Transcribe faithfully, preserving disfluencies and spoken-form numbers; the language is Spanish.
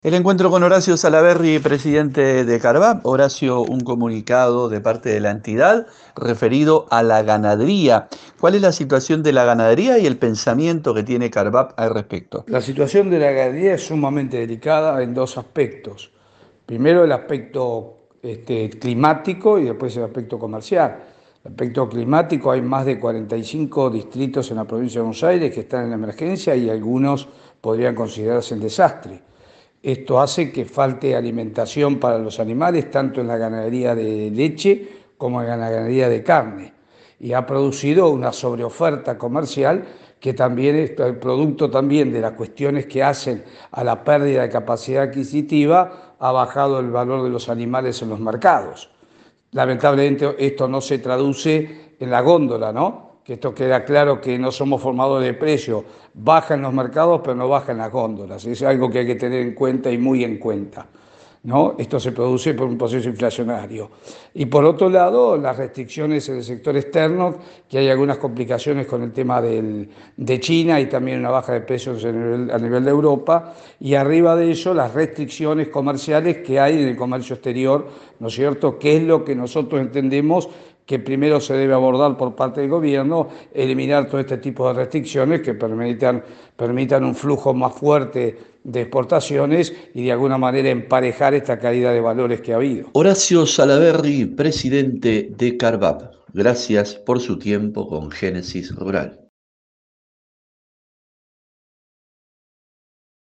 El encuentro con Horacio Salaverry, presidente de Carvap. Horacio, un comunicado de parte de la entidad referido a la ganadería. ¿Cuál es la situación de la ganadería y el pensamiento que tiene Carvap al respecto? La situación de la ganadería es sumamente delicada en dos aspectos. Primero el aspecto este, climático y después el aspecto comercial. El aspecto climático, hay más de cuarenta y cinco distritos en la provincia de Buenos Aires que están en emergencia y algunos podrían considerarse en desastre. Esto hace que falte alimentación para los animales, tanto en la ganadería de leche como en la ganadería de carne. Y ha producido una sobreoferta comercial que también es el producto también de las cuestiones que hacen a la pérdida de capacidad adquisitiva, ha bajado el valor de los animales en los mercados. Lamentablemente esto no se traduce en la góndola, ¿no? Que esto queda claro que no somos formadores de precios, baja en los mercados, pero no baja en las góndolas. Es algo que hay que tener en cuenta y muy en cuenta, ¿no? Esto se produce por un proceso inflacionario. Y por otro lado, las restricciones en el sector externo, que hay algunas complicaciones con el tema del, de China y también una baja de precios a nivel, a nivel de Europa, y arriba de ello las restricciones comerciales que hay en el comercio exterior, ¿no es cierto? Que es lo que nosotros entendemos que primero se debe abordar por parte del gobierno, eliminar todo este tipo de restricciones que permitan, permitan un flujo más fuerte de exportaciones y de alguna manera emparejar esta caída de valores que ha habido. Horacio Salaverry, presidente de Carvap. Gracias por su tiempo con Génesis Rural.